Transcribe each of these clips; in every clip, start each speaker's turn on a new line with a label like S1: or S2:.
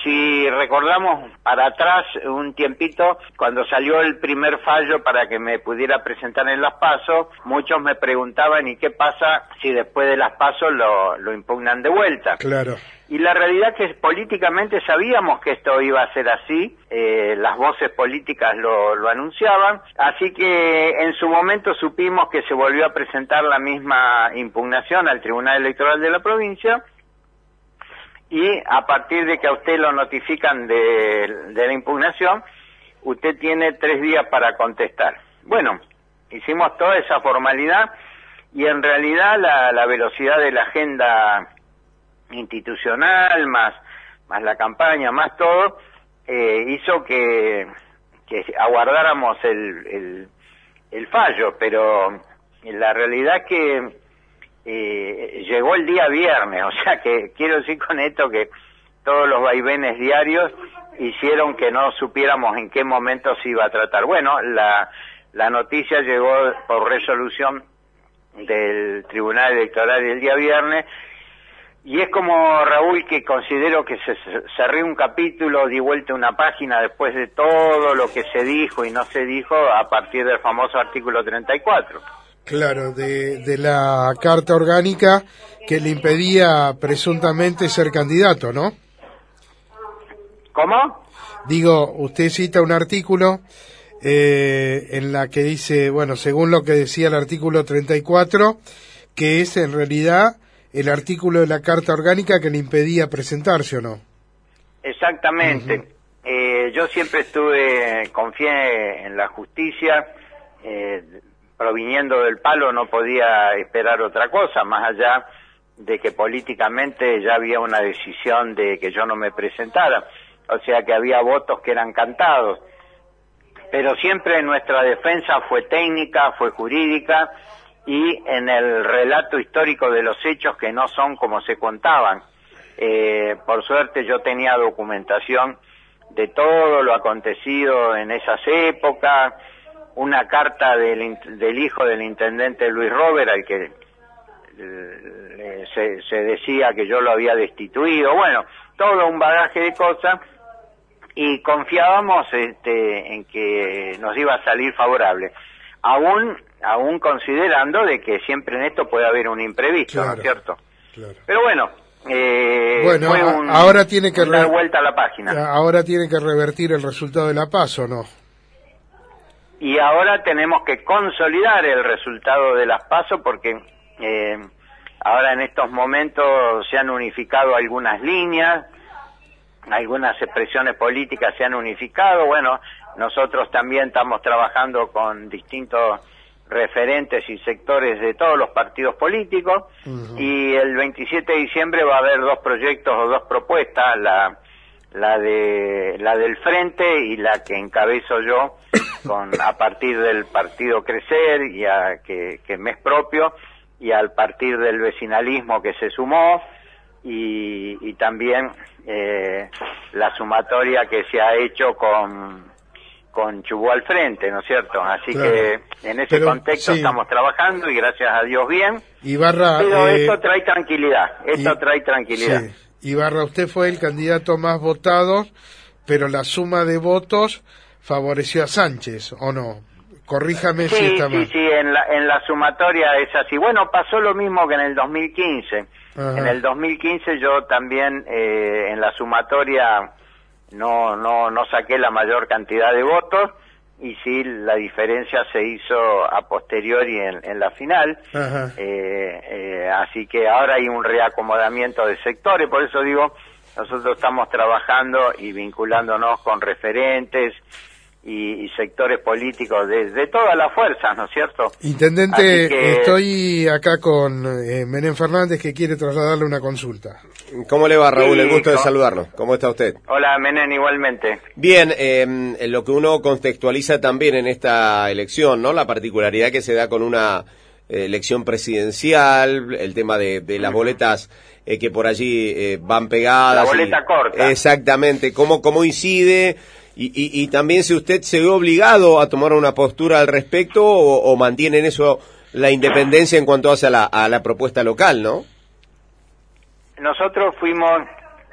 S1: si recordamos para atrás un tiempito, cuando salió el primer fallo para que me pudiera presentar en las PASO, muchos me preguntaban, ¿y qué pasa si después de las PASO lo impugnan de vuelta?
S2: Claro.
S1: Y la realidad es que políticamente sabíamos que esto iba a ser así, las voces políticas lo anunciaban, así que en su momento supimos que se volvió a presentar la misma impugnación al Tribunal Electoral de la provincia, y a partir de que a usted lo notifican de la impugnación, usted tiene 3 días para contestar. Bueno, hicimos toda esa formalidad y en realidad la velocidad de la agenda institucional, más la campaña, más todo, hizo que aguardáramos el fallo, pero la realidad es que llegó el día viernes, o sea que quiero decir con esto que todos los vaivenes diarios hicieron que no supiéramos en qué momento se iba a tratar. Bueno, la noticia llegó por resolución del Tribunal Electoral el día viernes, y es como, Raúl, que considero que se cerré un capítulo, di vuelta una página después de todo lo que se dijo y no se dijo a partir del famoso artículo 34.
S2: Claro, de la carta orgánica que le impedía presuntamente ser candidato, ¿no?
S1: ¿Cómo?
S2: Digo, usted cita un artículo en la que dice, bueno, según lo que decía el artículo 34, que es en realidad el artículo de la carta orgánica que le impedía presentarse, ¿o no?
S1: Exactamente. Yo siempre confié en la justicia, proviniendo del palo no podía esperar otra cosa, más allá de que políticamente ya había una decisión de que yo no me presentara, o sea que había votos que eran cantados, pero siempre nuestra defensa fue técnica, fue jurídica, y en el relato histórico de los hechos que no son como se contaban. Por suerte yo tenía documentación de todo lo acontecido en esas épocas, una carta del hijo del intendente Luis Robert, al que se decía que yo lo había destituido, bueno, todo un bagaje de cosas, y confiábamos en que nos iba a salir favorable, aún considerando de que siempre en esto puede haber un imprevisto, claro, ¿no es cierto? Claro. Pero bueno, fue
S2: ahora tiene que
S1: dar vuelta a la página.
S2: Ahora tiene que revertir el resultado de la PASO, ¿no?
S1: Y ahora tenemos que consolidar el resultado de las PASO porque ahora en estos momentos se han unificado algunas líneas, algunas expresiones políticas se han unificado. Bueno, nosotros también estamos trabajando con distintos referentes y sectores de todos los partidos políticos, y el 27 de diciembre va a haber 2 proyectos o 2 propuestas, la del Frente y la que encabezo yo a partir del partido Crecer que me es propio, y al partir del vecinalismo que se sumó, y también la sumatoria que se ha hecho con Chubut al Frente, ¿no es cierto? Así claro, que en ese contexto sí, estamos trabajando y gracias a Dios bien. Pero esto trae tranquilidad, trae tranquilidad.
S2: Sí. Ibarra, usted fue el candidato más votado, pero la suma de votos favoreció a Sánchez, ¿o no? Corríjame si está mal.
S1: Sí, en la sumatoria es así. Bueno, pasó lo mismo que en el 2015. Ajá. En el 2015 yo también en la sumatoria no saqué la mayor cantidad de votos, y sí la diferencia se hizo a posteriori en la final. Así que ahora hay un reacomodamiento de sectores, por eso digo, nosotros estamos trabajando y vinculándonos con referentes y sectores políticos de todas las fuerzas, ¿no es cierto?
S2: Intendente, estoy acá con Menem Fernández, que quiere trasladarle una consulta.
S3: ¿Cómo le va, Raúl? El gusto de saludarlo. ¿Cómo está usted?
S1: Hola, Menem, igualmente.
S3: Bien, lo que uno contextualiza también en esta elección, ¿no? La particularidad que se da con una elección presidencial, el tema de las boletas que por allí van pegadas.
S1: La boleta corta.
S3: Exactamente. ¿Cómo incide? Y también si usted se ve obligado a tomar una postura al respecto o mantiene en eso la independencia en cuanto hace a la propuesta local, ¿no?
S1: Nosotros fuimos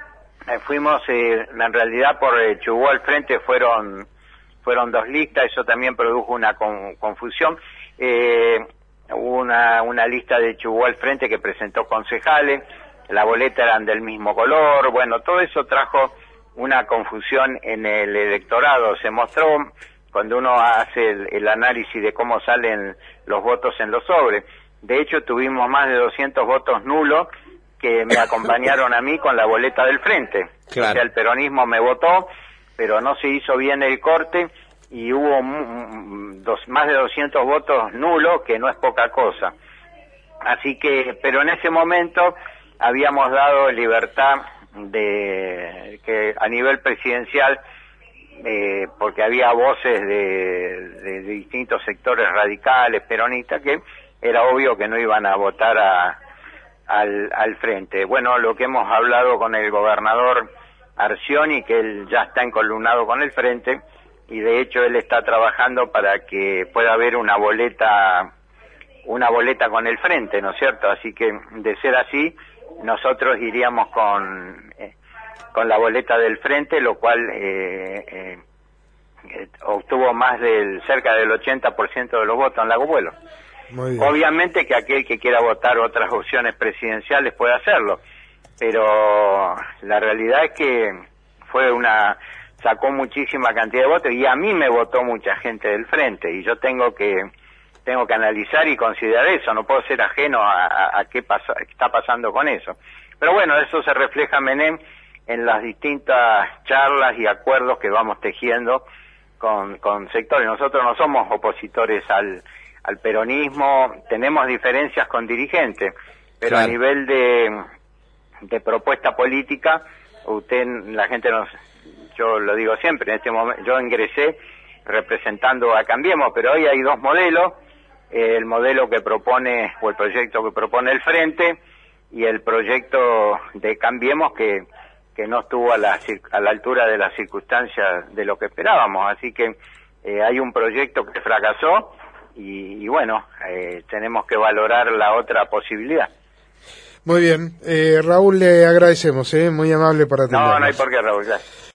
S1: Fuimos, en realidad por Chubut al Frente fueron 2 listas, eso también produjo una confusión. Hubo una lista de Chubut al Frente que presentó concejales, la boleta eran del mismo color, bueno, todo eso trajo una confusión en el electorado. Se mostró cuando uno hace el análisis de cómo salen los votos en los sobres. De hecho, tuvimos más de 200 votos nulos que me acompañaron a mí con la boleta del Frente. Claro. O sea, el peronismo me votó, pero no se hizo bien el corte y hubo más de 200 votos nulos, que no es poca cosa. Así que, pero en ese momento habíamos dado libertad de que a nivel presidencial, porque había voces de distintos sectores radicales, peronistas, que era obvio que no iban a votar al Frente. Bueno, lo que hemos hablado con el gobernador Arcioni, que él ya está encolumnado con el Frente, y de hecho él está trabajando para que pueda haber una boleta con el Frente, ¿no es cierto? Así que, de ser así, nosotros iríamos con la boleta del Frente, lo cual obtuvo cerca del 80% de los votos en Lago Puelo. Obviamente que aquel que quiera votar otras opciones presidenciales puede hacerlo, pero la realidad es que sacó muchísima cantidad de votos, y a mí me votó mucha gente del Frente, y yo tengo que analizar y considerar eso, no puedo ser ajeno a qué está pasando con eso. Pero bueno, eso se refleja, Menem, en las distintas charlas y acuerdos que vamos tejiendo con sectores. Nosotros no somos opositores al peronismo, tenemos diferencias con dirigentes, pero claro, a nivel de propuesta política, la gente yo lo digo siempre, en este momento yo ingresé representando a Cambiemos, pero hoy hay 2 modelos, el modelo que propone, o el proyecto que propone el Frente, y el proyecto de Cambiemos que no estuvo a la altura de las circunstancias de lo que esperábamos. Así que hay un proyecto que fracasó, y bueno, tenemos que valorar la otra posibilidad.
S2: Muy bien, Raúl, le agradecemos, muy amable para atendernos.
S1: No hay por qué, Raúl, ya.